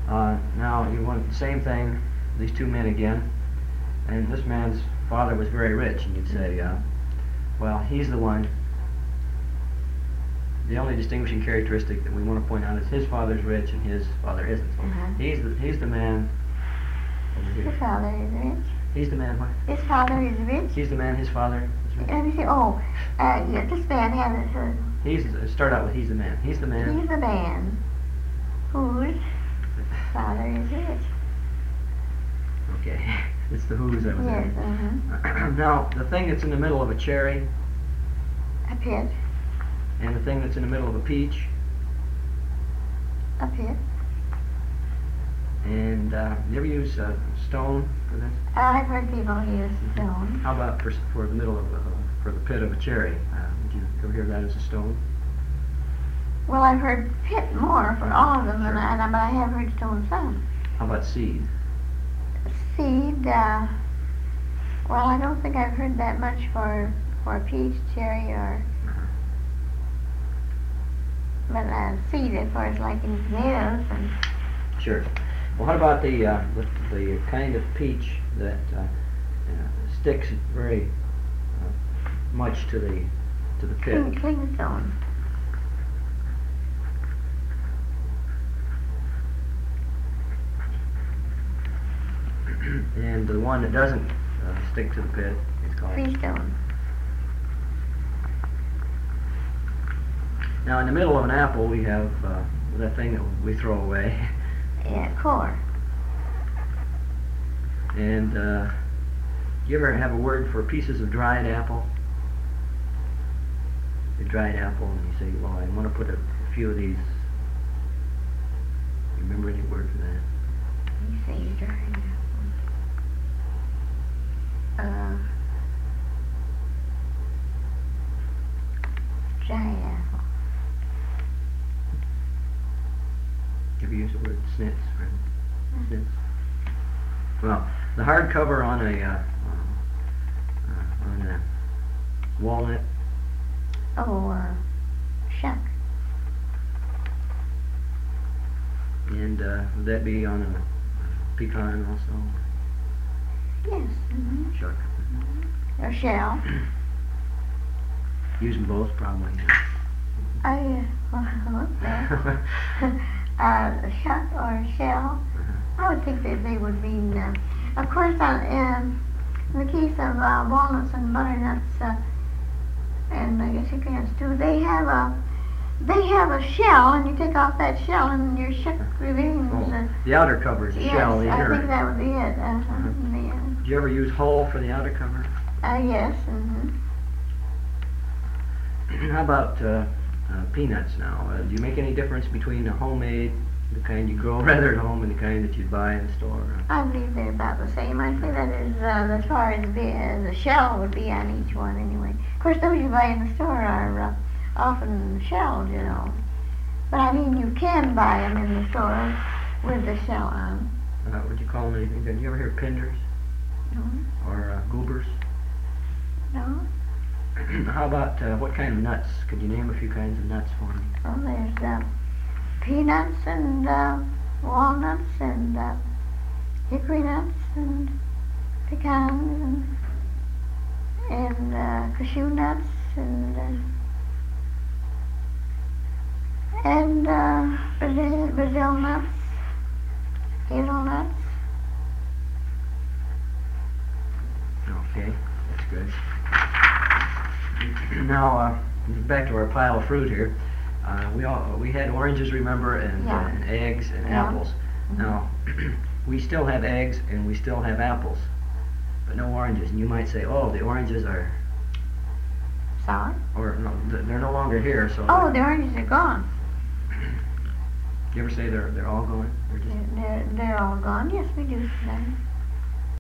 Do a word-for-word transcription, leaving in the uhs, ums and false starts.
Uh, now you want the same thing, these two men again, and this man's father was very rich, and you'd say, uh, well, he's the one. The only distinguishing characteristic that we want to point out is his father's rich and his father isn't. So Uh-huh. he's the he's the man over here. His father is rich. He's the man. What? His father is rich. He's the man. His father is rich. Let me see. Oh, uh, yeah, this man has a. He's uh, start out with he's the man. He's the man. He's the man whose father is rich. Okay, it's the who's that was Yes. there. Uh-huh. Now the thing that's in the middle of a cherry A pit. and the thing that's in the middle of a peach A pit. and uh, you ever use uh, stone for this? I've heard people use stone. How about for, for the middle of uh, for the pit of a cherry? Uh, did you ever hear that as a stone? Well, I've heard pit more for all of them, and I, but I have heard stone some. How about seed? Seed. Uh, well, I don't think I've heard that much for for peach, cherry, or. But uh, seed, as far as like in tomatoes and. Sure. Well, what about the uh, the, the kind of peach that uh, uh, sticks very uh, much to the to the pit? Cling, clingstone. And the one that doesn't uh, stick to the pit is called Freestone. Now, in the middle of an apple, we have uh, that thing that we throw away. Yeah, core. And uh, do you ever have a word for pieces of dried apple? A dried apple, and you say, well, I want to put a, a few of these. You remember any word for that? You say dried apple. Uh, dried apple. Have you used the word snits? Right? Snits. Well, the hard cover on a uh, uh, on a walnut. Oh, uh, shuck. And uh, would that be on a pecan also? Yes. Mm-hmm. Shuck. Or shell. Use them both, probably. Oh, yeah. Well, there. uh, shuck or shell. I would think that they would mean, uh, of course, uh, in the case of uh, walnuts and butternuts, uh, and I guess hickories too, they have a they have a shell, and you take off that shell, and your shuck remains. Oh, Uh, the outer cover is the yes, shell. The I inner. think that would be it. Uh, Uh-huh. the, Do you ever use hull for the outer cover? uh, yes. Mm-hmm. How about uh, uh, peanuts now? Uh, do you make any difference between a homemade, the kind you grow rather at home, and the kind that you'd buy in the store? I believe they're about the same. I think that is uh, as far as the, uh, the shell would be on each one anyway. Of course, those you buy in the store are uh, often shelled, you know. But I mean, you can buy them in the store with the shell on. Uh, would you call them anything? Did you ever hear pinders No? or uh, goobers? No? How about uh, what kind of nuts? Could you name a few kinds of nuts for me? Well, there's uh, peanuts and uh, walnuts and uh, hickory nuts and pecans and, and uh, cashew nuts and uh, and uh, Brazil, Brazil nuts, hazelnuts. Okay, that's good. Now, uh, back to our pile of fruit here. Uh, we all we had oranges, remember, and, Yeah. uh, and eggs and Yeah. apples. Mm-hmm. Now, we still have eggs and we still have apples, but no oranges. And you might say, oh, the oranges are, Sour? or no, th- they're no longer here. So, Oh, the oranges are gone. do you ever say they're they're all gone? They're just They're, they're, they're all gone. Yes, we do. Then.